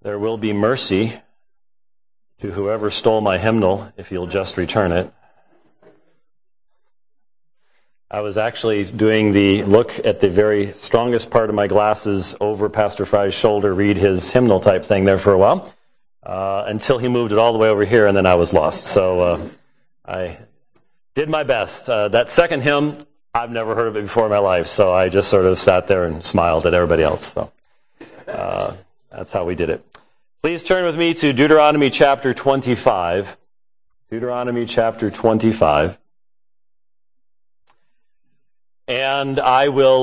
There will be mercy to whoever stole my hymnal if you'll just return it. I was actually doing the look at the very strongest part of my glasses over Pastor Fry's shoulder, read his hymnal type thing there for a while, until he moved it all the way over here, and then I was lost. So I did my best. That second hymn, I've never heard of it before in my life, so I just sort of sat there and smiled at everybody else. So that's how we did it. Please turn with me to Deuteronomy chapter 25. Deuteronomy chapter 25. And I will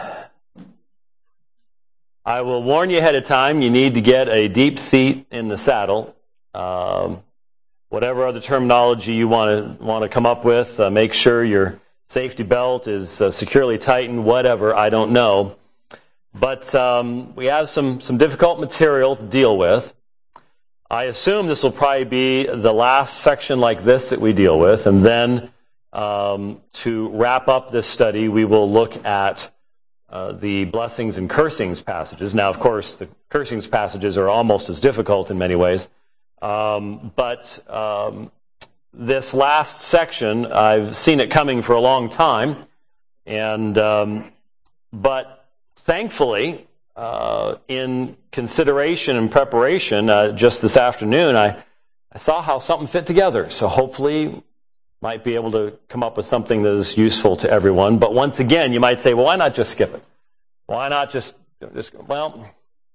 warn you ahead of time, you need to get a deep seat in the saddle. Whatever other terminology you want to come up with, make sure your safety belt is securely tightened, whatever, I don't know. But we have some difficult material to deal with. I assume this will probably be the last section like this that we deal with, and then to wrap up this study, we will look at the blessings and cursings passages. Now, of course, the cursings passages are almost as difficult in many ways. But this last section, I've seen it coming for a long time. But thankfully, in consideration and preparation, just this afternoon, I saw how something fit together. So hopefully might be able to come up with something that is useful to everyone. But once again, you might say, well, why not just skip it? Why not just well,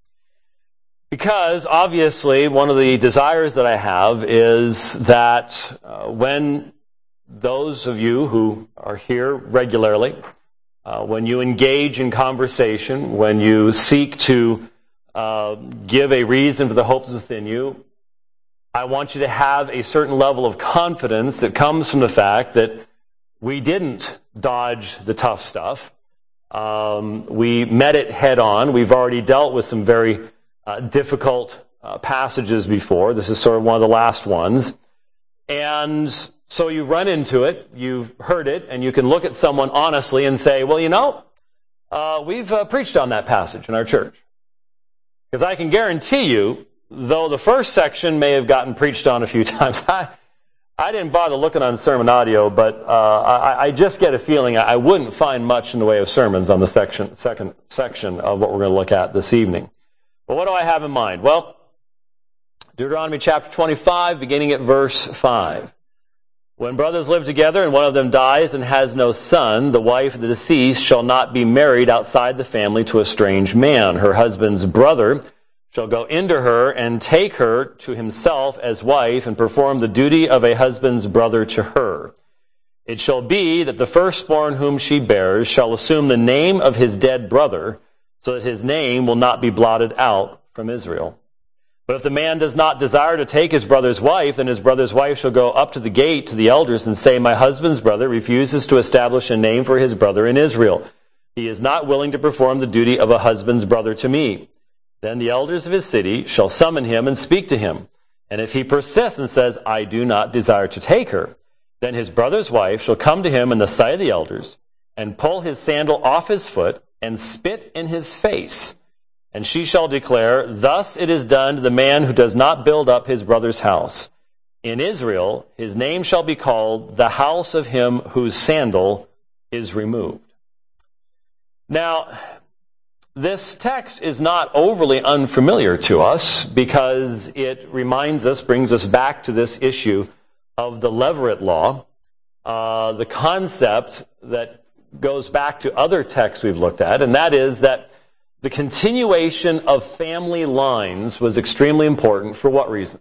because obviously one of the desires that I have is that when those of you who are here regularly, when you engage in conversation, when you seek to give a reason for the hopes within you, I want you to have a certain level of confidence that comes from the fact that we didn't dodge the tough stuff. We met it head on. We've already dealt with some very difficult passages before. This is sort of one of the last ones. And so you run into it, you've heard it, and you can look at someone honestly and say, well, you know, we've preached on that passage in our church. Because I can guarantee you, though the first section may have gotten preached on a few times, I didn't bother looking on sermon audio, but I just get a feeling I wouldn't find much in the way of sermons on the second section of what we're going to look at this evening. But what do I have in mind? Well, Deuteronomy chapter 25, beginning at verse 5. When brothers live together and one of them dies and has no son, the wife of the deceased shall not be married outside the family to a strange man. Her husband's brother shall go into her and take her to himself as wife and perform the duty of a husband's brother to her. It shall be that the firstborn whom she bears shall assume the name of his dead brother, so that his name will not be blotted out from Israel. But if the man does not desire to take his brother's wife, then his brother's wife shall go up to the gate to the elders and say, my husband's brother refuses to establish a name for his brother in Israel. He is not willing to perform the duty of a husband's brother to me. Then the elders of his city shall summon him and speak to him. And if he persists and says, I do not desire to take her, then his brother's wife shall come to him in the sight of the elders and pull his sandal off his foot and spit in his face. And she shall declare, thus it is done to the man who does not build up his brother's house. In Israel, his name shall be called the house of him whose sandal is removed. Now, this text is not overly unfamiliar to us because it reminds us, brings us back to this issue of the Levirate law, the concept that goes back to other texts we've looked at, and that is that the continuation of family lines was extremely important for what reason?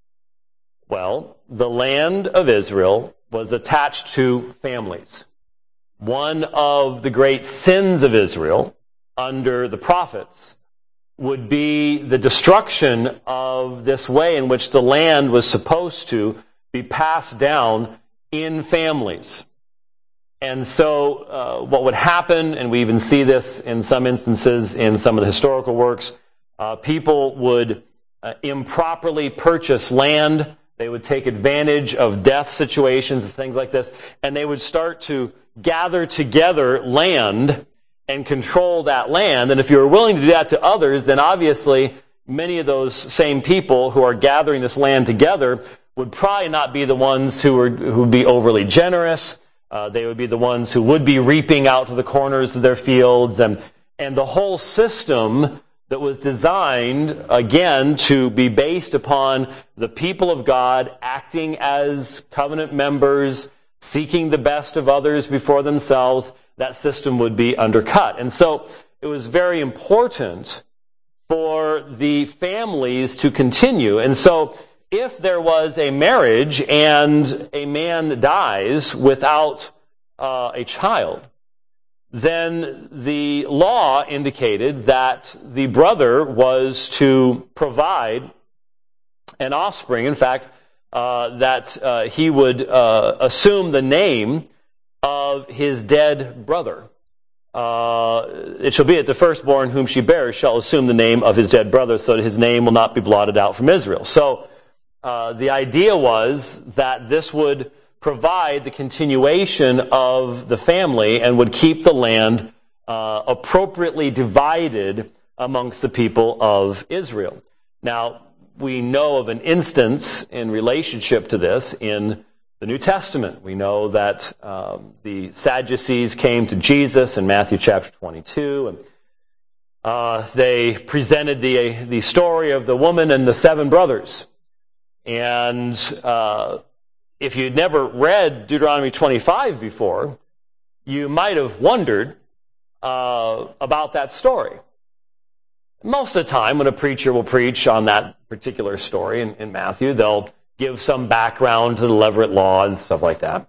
Well, the land of Israel was attached to families. One of the great sins of Israel under the prophets would be the destruction of this way in which the land was supposed to be passed down in families. And so what would happen, and we even see this in some instances in some of the historical works, people would improperly purchase land. They would take advantage of death situations and things like this, and they would start to gather together land and control that land. And if you were willing to do that to others, then obviously many of those same people who are gathering this land together would probably not be the ones who would be overly generous. They would be the ones who would be reaping out to the corners of their fields, and the whole system that was designed, again, to be based upon the people of God acting as covenant members, seeking the best of others before themselves, that system would be undercut. And so it was very important for the families to continue. And so if there was a marriage and a man dies without a child, then the law indicated that the brother was to provide an offspring. In fact, that he would assume the name of his dead brother. It shall be that the firstborn whom she bears shall assume the name of his dead brother, so that his name will not be blotted out from Israel. So the idea was that this would provide the continuation of the family and would keep the land appropriately divided amongst the people of Israel. Now, we know of an instance in relationship to this in the New Testament. We know that the Sadducees came to Jesus in Matthew chapter 22, and they presented the story of the woman and the 7 brothers. And if you'd never read Deuteronomy 25 before, you might have wondered about that story. Most of the time, when a preacher will preach on that particular story in Matthew, they'll give some background to the Levirate law and stuff like that.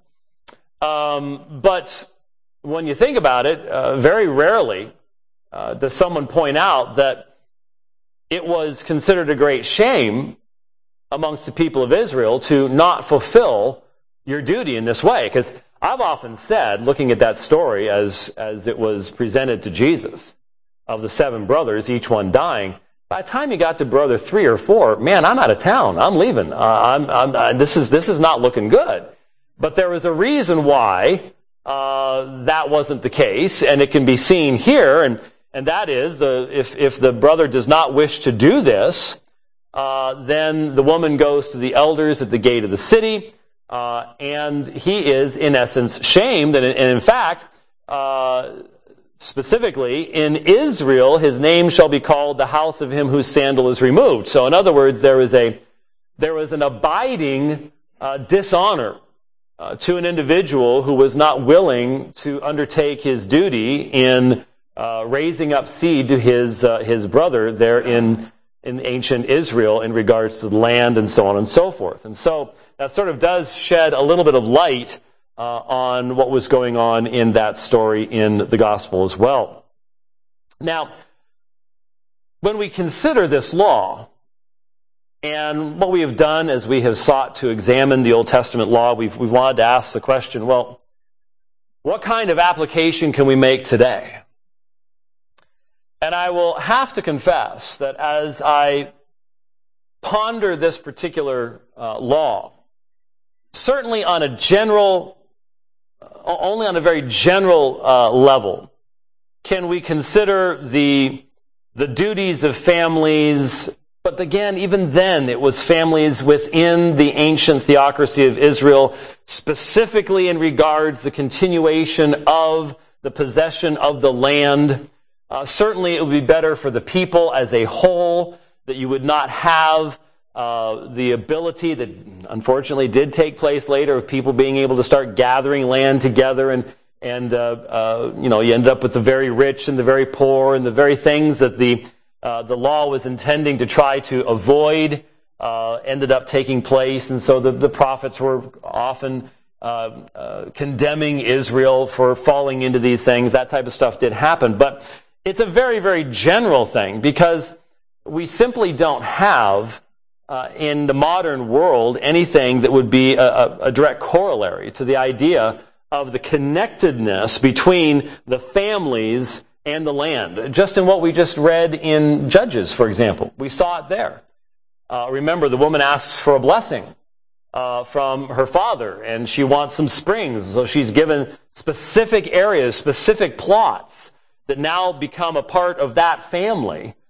But when you think about it, very rarely does someone point out that it was considered a great shame amongst the people of Israel to not fulfill your duty in this way. Because I've often said, looking at that story as it was presented to Jesus, of the 7 brothers, each one dying, by the time you got to brother 3 or 4, man, I'm out of town. I'm leaving. This is not looking good. But there was a reason why that wasn't the case, and it can be seen here, and that is if the brother does not wish to do this, then the woman goes to the elders at the gate of the city, and he is, in essence, shamed. And in fact, specifically, in Israel, his name shall be called the house of him whose sandal is removed. So in other words, there was an abiding dishonor to an individual who was not willing to undertake his duty in raising up seed to his brother there in ancient Israel in regards to the land and so on and so forth. And so that sort of does shed a little bit of light on what was going on in that story in the gospel as well. Now, when we consider this law, and what we have done as we have sought to examine the Old Testament law, we've wanted to ask the question, well, what kind of application can we make today? And I will have to confess that as I ponder this particular law, certainly on a very general level, can we consider the duties of families. But again, even then, it was families within the ancient theocracy of Israel, specifically in regards to the continuation of the possession of the land. Certainly, it would be better for the people as a whole that you would not have the ability that unfortunately did take place later of people being able to start gathering land together, and you ended up with the very rich and the very poor, and the very things that the law was intending to try to avoid ended up taking place. And so the prophets were often condemning Israel for falling into these things. That type of stuff did happen. But it's a very, very general thing, because we simply don't have in the modern world anything that would be a direct corollary to the idea of the connectedness between the families and the land. Just in what we just read in Judges, for example. We saw it there. Remember, the woman asks for a blessing from her father, and she wants some springs. So she's given specific areas, specific plots that now become a part of that family.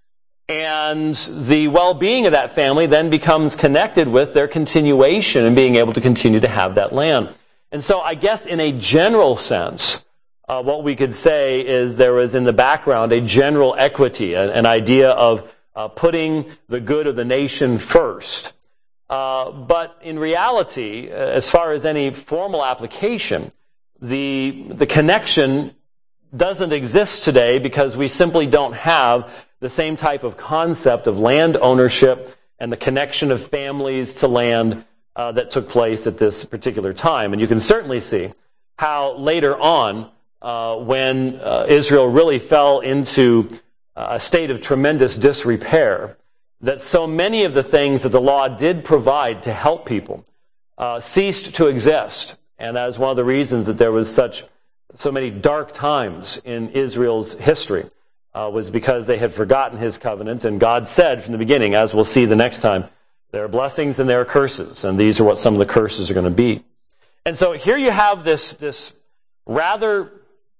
And the well-being of that family then becomes connected with their continuation and being able to continue to have that land. And so I guess in a general sense, what we could say is there was in the background a general equity, an idea of putting the good of the nation first. But in reality, as far as any formal application, the connection doesn't exist today because we simply don't have the same type of concept of land ownership and the connection of families to land that took place at this particular time. And you can certainly see how later on, when Israel really fell into a state of tremendous disrepair, that so many of the things that the law did provide to help people ceased to exist. And that is one of the reasons that there was so many dark times in Israel's history, was because they had forgotten his covenant. And God said from the beginning, as we'll see the next time, there are blessings and there are curses. And these are what some of the curses are going to be. And so here you have this rather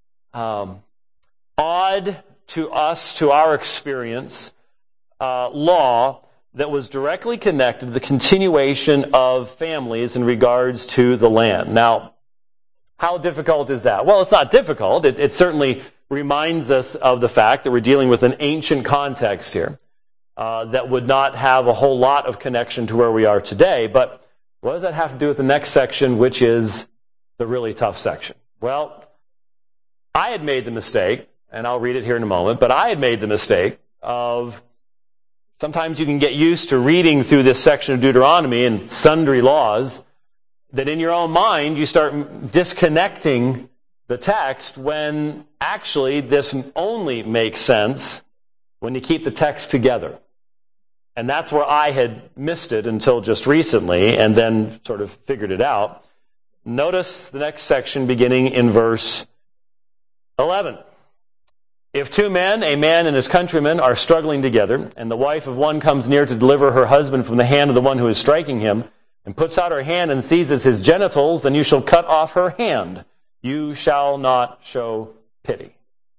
odd to us, to our experience, law that was directly connected to the continuation of families in regards to the land. Now, how difficult is that? Well, it's not difficult. It certainly reminds us of the fact that we're dealing with an ancient context here that would not have a whole lot of connection to where we are today. But what does that have to do with the next section, which is the really tough section? Well, I had made the mistake, and I'll read it here in a moment, but I had made the mistake of sometimes you can get used to reading through this section of Deuteronomy and sundry laws that in your own mind you start disconnecting the text when actually this only makes sense when you keep the text together. And that's where I had missed it until just recently and then sort of figured it out. Notice the next section beginning in verse 11. If two men, a man and his countryman, are struggling together, and the wife of one comes near to deliver her husband from the hand of the one who is striking him, and puts out her hand and seizes his genitals, then you shall cut off her hand. You shall not show pity.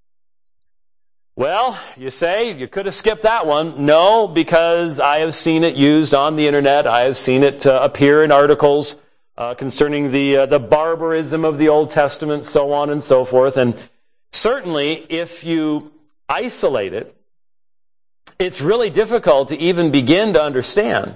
Well, you say, you could have skipped that one. No, because I have seen it used on the internet. I have seen it appear in articles concerning the barbarism of the Old Testament, so on and so forth. And certainly, if you isolate it, it's really difficult to even begin to understand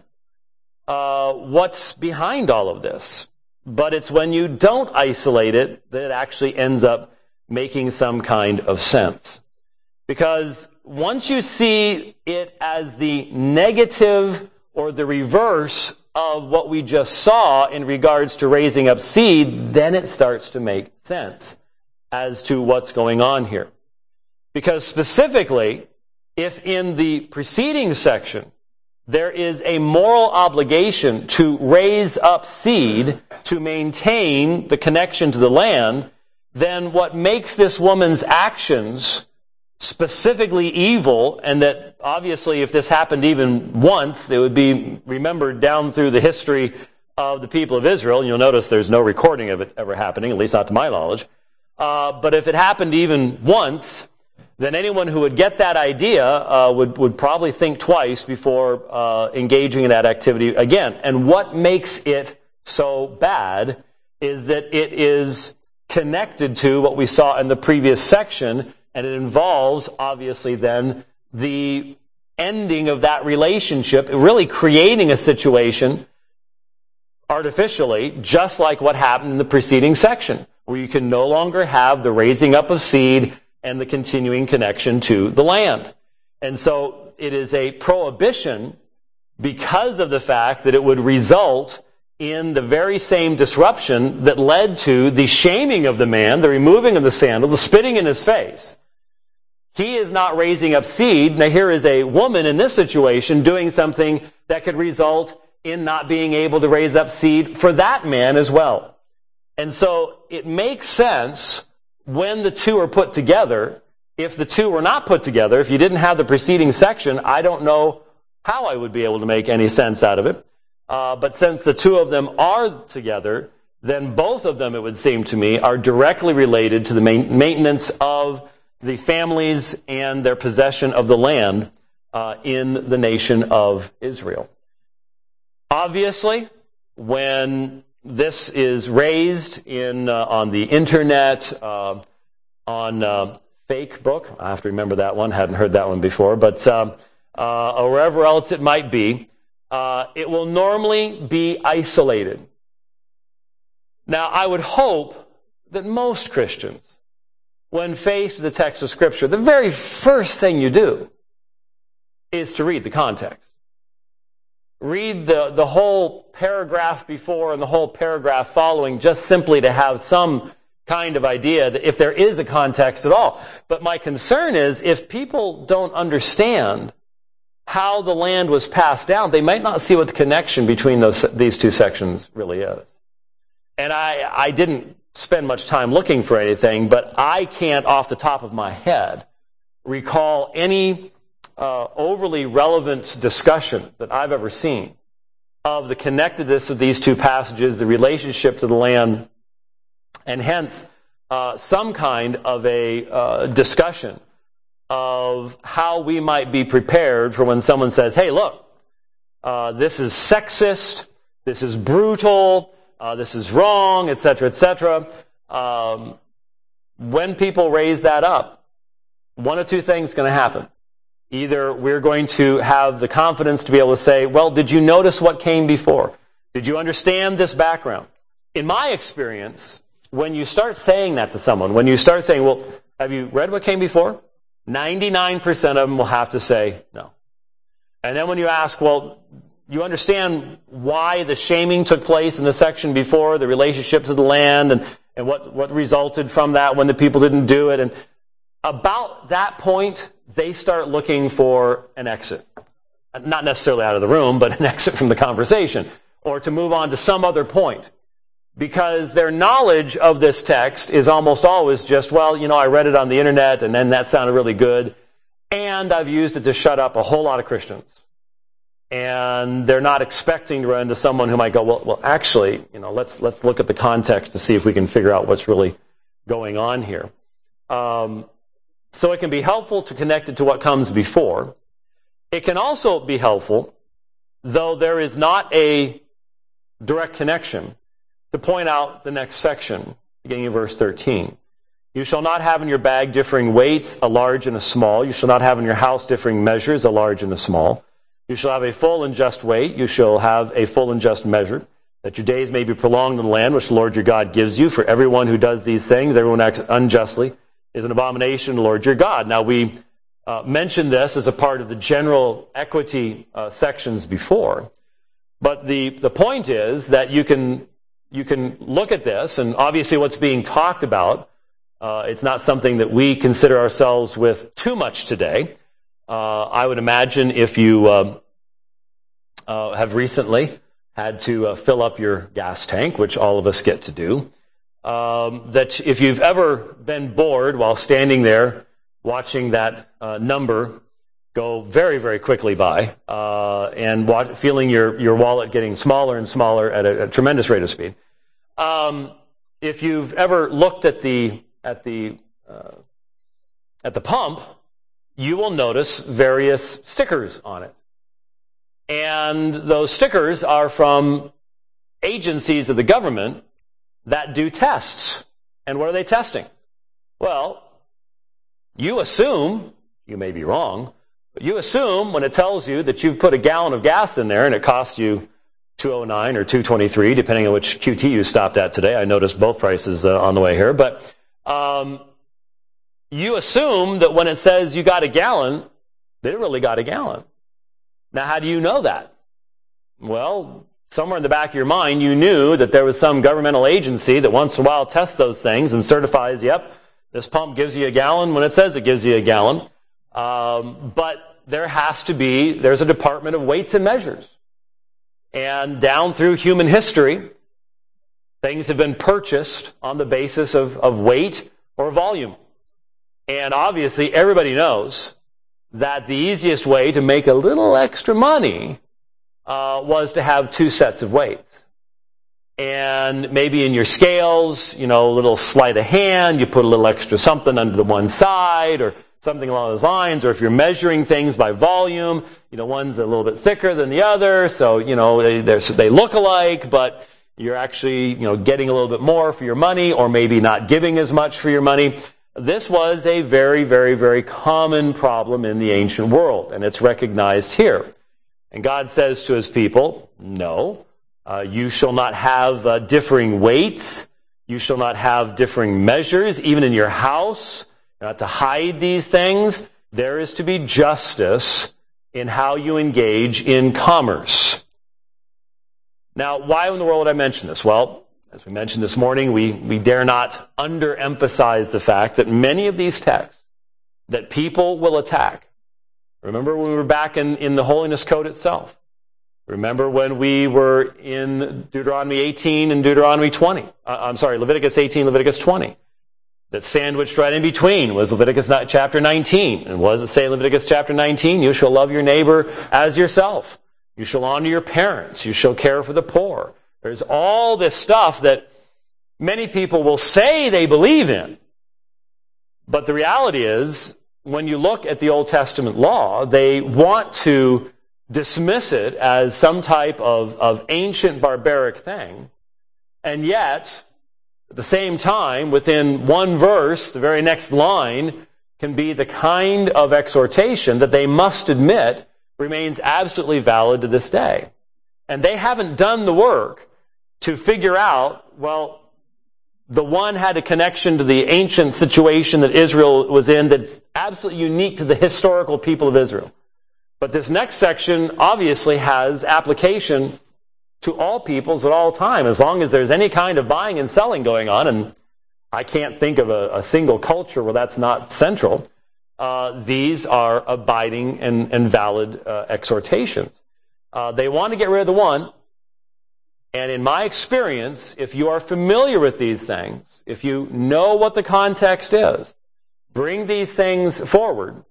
what's behind all of this. But it's when you don't isolate it that it actually ends up making some kind of sense. Because once you see it as the negative or the reverse of what we just saw in regards to raising up seed, then it starts to make sense as to what's going on here. Because specifically, if in the preceding section there is a moral obligation to raise up seed to maintain the connection to the land, then what makes this woman's actions specifically evil, and that obviously if this happened even once, it would be remembered down through the history of the people of Israel, and you'll notice there's no recording of it ever happening, at least not to my knowledge. But if it happened even once, then anyone who would get that idea would probably think twice before engaging in that activity again. And what makes it so bad is that it is connected to what we saw in the previous section, and it involves, obviously, then the ending of that relationship, really creating a situation artificially, just like what happened in the preceding section, where you can no longer have the raising up of seed and the continuing connection to the land. And so it is a prohibition because of the fact that it would result in the very same disruption that led to the shaming of the man, the removing of the sandal, the spitting in his face. He is not raising up seed. Now here is a woman in this situation doing something that could result in not being able to raise up seed for that man as well. And so it makes sense when the two are put together. If the two were not put together, if you didn't have the preceding section, I don't know how I would be able to make any sense out of it. But since the two of them are together, then both of them, it would seem to me, are directly related to the maintenance of the families and their possession of the land in the nation of Israel. Obviously, when this is raised on the internet, on Facebook, I have to remember that one, hadn't heard that one before, but or wherever else it might be, it will normally be isolated. Now, I would hope that most Christians, when faced with the text of Scripture, the very first thing you do is to read the context. Read the whole paragraph before and the whole paragraph following, just simply to have some kind of idea that if there is a context at all. But my concern is if people don't understand how the land was passed down, they might not see what the connection between these two sections really is. And I didn't spend much time looking for anything, but I can't, off the top of my head, recall any overly relevant discussion that I've ever seen of the connectedness of these two passages, the relationship to the land, and hence some kind of a discussion of how we might be prepared for when someone says, hey, look, this is sexist, this is brutal, this is wrong, etc., etc. When people raise that up, one of two things is going to happen. Either we're going to have the confidence to be able to say, well, did you notice what came before? Did you understand this background? In my experience, when you start saying that to someone, when you start saying, well, have you read what came before? 99% of them will have to say no. And then when you ask, well, you understand why the shaming took place in the section before, the relationship to the land, and what resulted from that when the people didn't do it. And about that point, they start looking for an exit. Not necessarily out of the room, but an exit from the conversation, or to move on to some other point. Because their knowledge of this text is almost always just, well, I read it on the internet, and then that sounded really good, and I've used it to shut up a whole lot of Christians. And they're not expecting to run into someone who might go, well, actually, let's look at the context to see if we can figure out what's really going on here. So it can be helpful to connect it to what comes before. It can also be helpful, though there is not a direct connection, to point out the next section, beginning of verse 13. You shall not have in your bag differing weights, a large and a small. You shall not have in your house differing measures, a large and a small. You shall have a full and just weight. You shall have a full and just measure, that your days may be prolonged in the land which the Lord your God gives you. For everyone who does these things, everyone acts unjustly, is an abomination to the Lord your God. Now, we mentioned this as a part of the general equity sections before. But the point is that you can look at this, and obviously what's being talked about, it's not something that we consider ourselves with too much today. I would imagine if you have recently had to fill up your gas tank, which all of us get to do, that if you've ever been bored while standing there watching that number go very, very quickly by, and feeling your wallet getting smaller and smaller at a tremendous rate of speed. If you've ever looked at the pump, you will notice various stickers on it. And those stickers are from agencies of the government that do tests. And what are they testing? Well, you assume, you may be wrong, but you assume when it tells you that you've put a gallon of gas in there and it costs you $2.09 or $2.23, depending on which QT you stopped at today. I noticed both prices on the way here. But you assume that when it says you got a gallon, that it really got a gallon. Now, how do you know that? Well, somewhere in the back of your mind, you knew that there was some governmental agency that once in a while tests those things and certifies, yep, this pump gives you a gallon when it says it gives you a gallon. But there's a Department of Weights and Measures. And down through human history, things have been purchased on the basis of weight or volume. And obviously, everybody knows that the easiest way to make a little extra money was to have two sets of weights. And maybe in your scales, a little sleight of hand, you put a little extra something under the one side or something along those lines. Or if you're measuring things by volume, one's a little bit thicker than the other, so, they look alike, but you're actually, getting a little bit more for your money, or maybe not giving as much for your money. This was a very, very, very common problem in the ancient world, and it's recognized here. And God says to his people, no, you shall not have differing weights. You shall not have differing measures, even in your house. Not to hide these things. There is to be justice in how you engage in commerce. Now, why in the world would I mention this? Well, as we mentioned this morning, we dare not underemphasize the fact that many of these texts that people will attack. Remember when we were back in the Holiness Code itself. Remember when we were in Deuteronomy 18 and Deuteronomy 20. Leviticus 18, Leviticus 20. That sandwiched right in between was Leviticus chapter 19. And what does it say in Leviticus chapter 19? You shall love your neighbor as yourself. You shall honor your parents. You shall care for the poor. There's all this stuff that many people will say they believe in. But the reality is, when you look at the Old Testament law, they want to dismiss it as some type of ancient barbaric thing. And yet, at the same time, within one verse, the very next line can be the kind of exhortation that they must admit remains absolutely valid to this day. And they haven't done the work to figure out, well, the one had a connection to the ancient situation that Israel was in that's absolutely unique to the historical people of Israel. But this next section obviously has application to all peoples at all time, as long as there's any kind of buying and selling going on, and I can't think of a single culture where that's not central. These are abiding and valid exhortations. They want to get rid of the one. And in my experience, if you are familiar with these things, if you know what the context is, bring these things forward,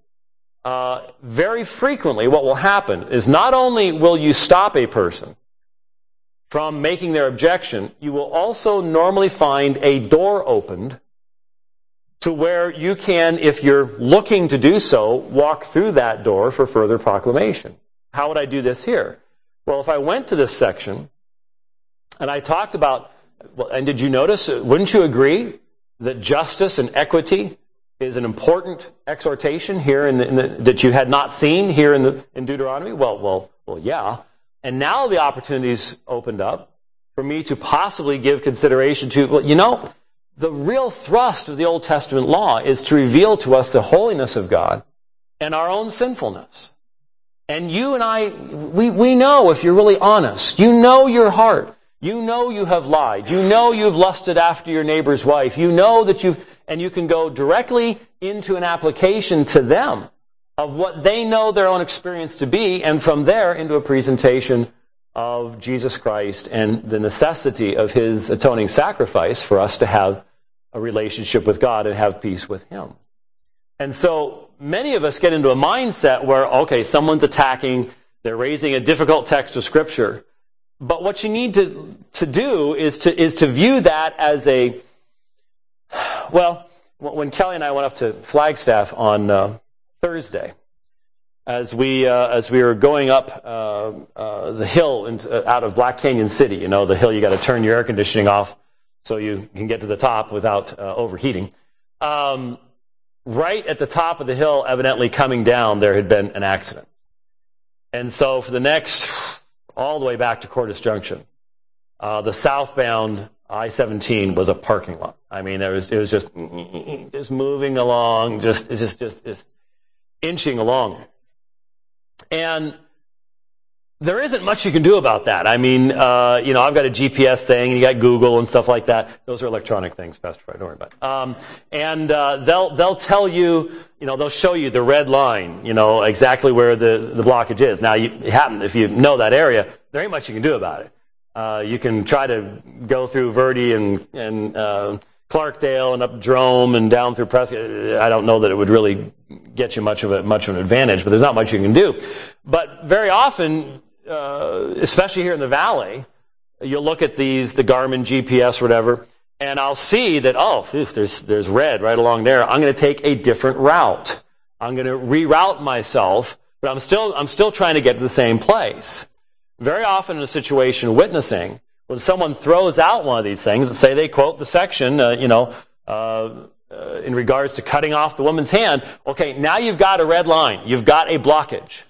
very frequently what will happen is not only will you stop a person from making their objection, you will also normally find a door opened to where you can, if you're looking to do so, walk through that door for further proclamation. How would I do this here? Well, if I went to this section and I talked about, and did you notice, wouldn't you agree that justice and equity is an important exhortation here that you had not seen here in Deuteronomy? Well, yeah. And now the opportunity's opened up for me to possibly give consideration to, the real thrust of the Old Testament law is to reveal to us the holiness of God and our own sinfulness. And you and I, we know if you're really honest, you know your heart. You know you have lied. You know you've lusted after your neighbor's wife. You know that and you can go directly into an application to them of what they know their own experience to be, and from there into a presentation of Jesus Christ and the necessity of His atoning sacrifice for us to have a relationship with God and have peace with Him. And so many of us get into a mindset where, okay, someone's attacking, they're raising a difficult text of Scripture. But what you need to do is to view that as when Kelly and I went up to Flagstaff on Thursday, as we were going up the hill out of Black Canyon City, the hill you got to turn your air conditioning off so you can get to the top without overheating. Right at the top of the hill, evidently coming down, there had been an accident. And so for the next, all the way back to Cordis Junction, the southbound I-17 was a parking lot. I mean, it was just moving along, just inching along. And there isn't much you can do about that. I mean, I've got a GPS thing, and you got Google and stuff like that. Those are electronic things, Pastor Fred, don't worry about it. They'll tell you, they'll show you the red line, exactly where the blockage is. Now, if you know that area, there ain't much you can do about it. You can try to go through Verde and Clarkdale and up Drome and down through Prescott. I don't know that it would really get you much of an advantage, but there's not much you can do. But very often, especially here in the valley, you'll look at the Garmin GPS or whatever, and I'll see that, there's red right along there. I'm going to take a different route. I'm going to reroute myself, but I'm still trying to get to the same place. Very often in a situation witnessing, when someone throws out one of these things, let's say they quote the section, in regards to cutting off the woman's hand, okay, now you've got a red line. You've got a blockage.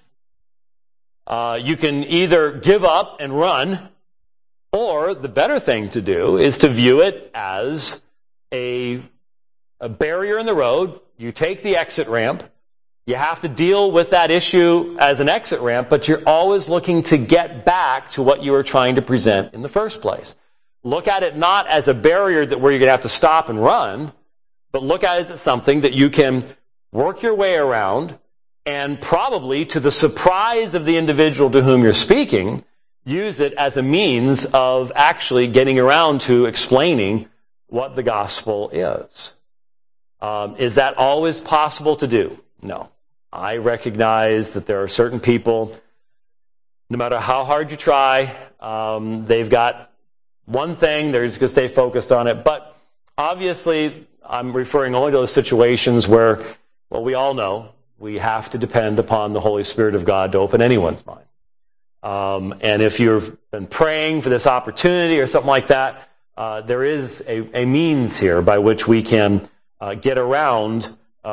You can either give up and run, or the better thing to do is to view it as a barrier in the road. You take the exit ramp. You have to deal with that issue as an exit ramp, but you're always looking to get back to what you were trying to present in the first place. Look at it not as a barrier where you're going to have to stop and run, but look at it as something that you can work your way around, and probably to the surprise of the individual to whom you're speaking, use it as a means of actually getting around to explaining what the gospel is. Is that always possible to do? No. I recognize that there are certain people, no matter how hard you try, they've got one thing, they're just going to stay focused on it. But obviously, I'm referring only to those situations where, well, we all know we have to depend upon the Holy Spirit of God to open anyone's mind. And if you've been praying for this opportunity or something like that, there is a means here by which we can get around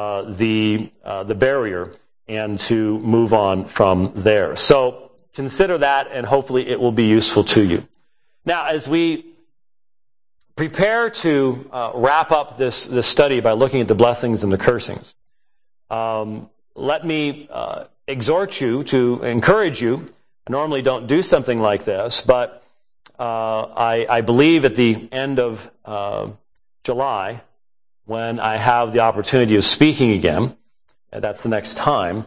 the barrier and to move on from there. So consider that, and hopefully it will be useful to you. Now, as we prepare to wrap up this study by looking at the blessings and the cursings, let me exhort you to encourage you. I normally don't do something like this, but I believe at the end of July, when I have the opportunity of speaking again, and that's the next time,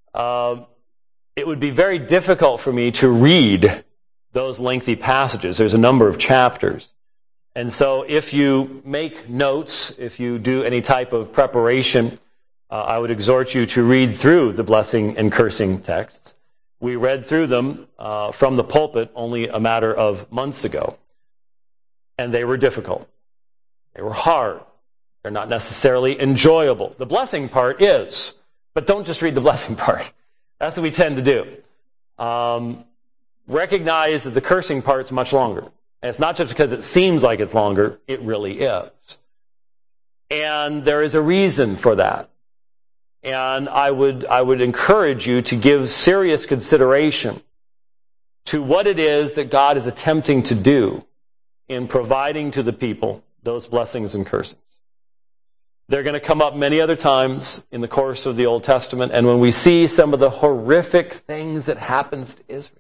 it would be very difficult for me to read those lengthy passages. There's a number of chapters. And so if you make notes, if you do any type of preparation, I would exhort you to read through the blessing and cursing texts. We read through them from the pulpit only a matter of months ago. And they were difficult. They were hard. They're not necessarily enjoyable. The blessing part is, but don't just read the blessing part. That's what we tend to do. Recognize that the cursing part's much longer. And it's not just because it seems like it's longer, it really is. And there is a reason for that. And I would encourage you to give serious consideration to what it is that God is attempting to do in providing to the people those blessings and cursings. They're going to come up many other times in the course of the Old Testament, and when we see some of the horrific things that happens to Israel,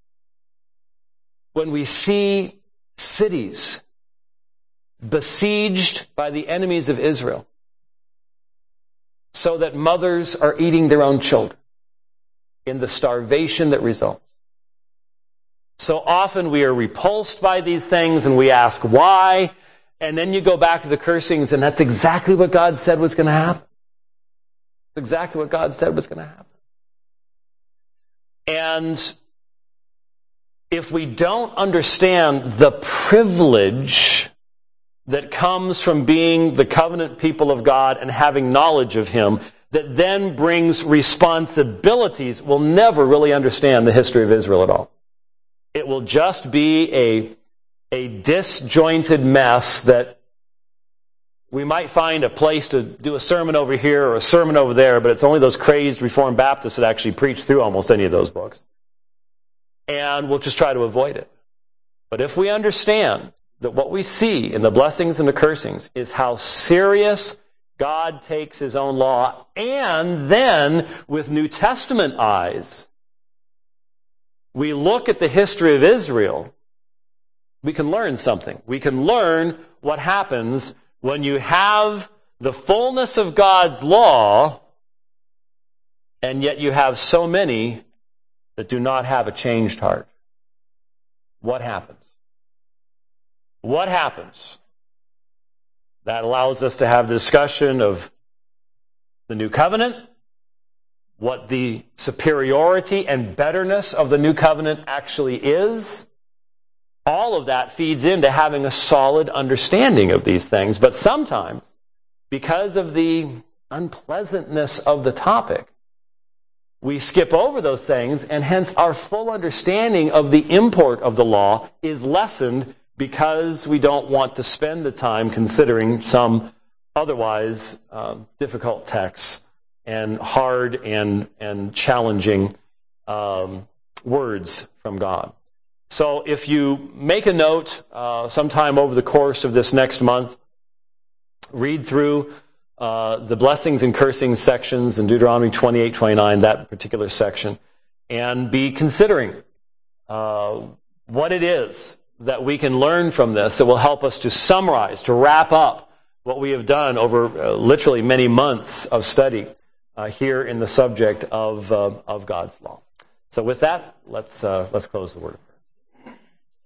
when we see cities besieged by the enemies of Israel, so that mothers are eating their own children in the starvation that results. So often we are repulsed by these things and we ask why, and then you go back to the cursings, and that's exactly what God said was going to happen. It's exactly what God said was going to happen. And if we don't understand the privilege that comes from being the covenant people of God and having knowledge of Him, that then brings responsibilities, we'll never really understand the history of Israel at all. It will just be a disjointed mess that we might find a place to do a sermon over here or a sermon over there, but it's only those crazed Reformed Baptists that actually preach through almost any of those books. And we'll just try to avoid it. But if we understand that what we see in the blessings and the cursings is how serious God takes His own law, and then with New Testament eyes, we look at the history of Israel, we can learn something. We can learn what happens when you have the fullness of God's law, and yet you have so many that do not have a changed heart. What happens? What happens? That allows us to have the discussion of the new covenant, what the superiority and betterness of the new covenant actually is. All of that feeds into having a solid understanding of these things. But sometimes, because of the unpleasantness of the topic, we skip over those things, and hence our full understanding of the import of the law is lessened because we don't want to spend the time considering some otherwise difficult texts and hard and challenging words from God. So if you make a note sometime over the course of this next month, read through the blessings and cursings sections in Deuteronomy 28, 29, that particular section, and be considering what it is that we can learn from this that will help us to summarize, to wrap up what we have done over literally many months of study here in the subject of God's law. So with that, let's close the word of prayer.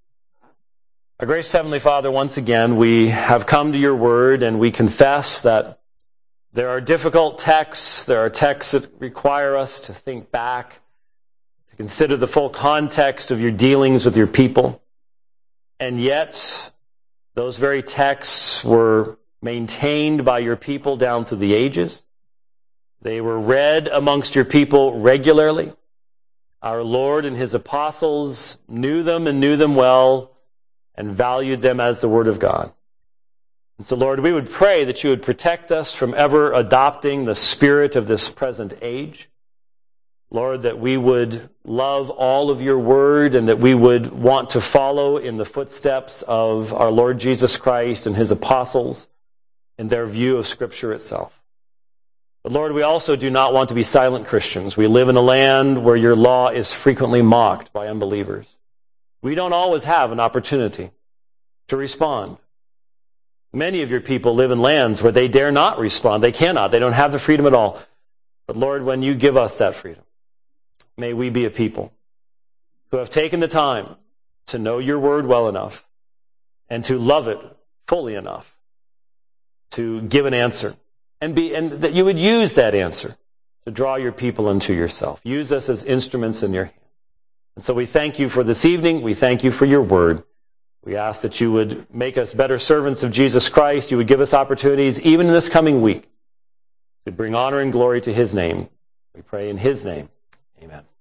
Our gracious Heavenly Father, once again, we have come to your word, and we confess that there are difficult texts, there are texts that require us to think back, to consider the full context of your dealings with your people. And yet, those very texts were maintained by your people down through the ages. They were read amongst your people regularly. Our Lord and his apostles knew them and knew them well and valued them as the Word of God. And so, Lord, we would pray that you would protect us from ever adopting the spirit of this present age. Lord, that we would love all of your word and that we would want to follow in the footsteps of our Lord Jesus Christ and his apostles in their view of Scripture itself. But Lord, we also do not want to be silent Christians. We live in a land where your law is frequently mocked by unbelievers. We don't always have an opportunity to respond. Many of your people live in lands where they dare not respond. They cannot. They don't have the freedom at all. But Lord, when you give us that freedom, may we be a people who have taken the time to know your word well enough and to love it fully enough to give an answer, and that you would use that answer to draw your people unto yourself. Use us as instruments in your hand. And so we thank you for this evening. We thank you for your word. We ask that you would make us better servants of Jesus Christ. You would give us opportunities, even in this coming week, to bring honor and glory to his name. We pray in his name. Amen.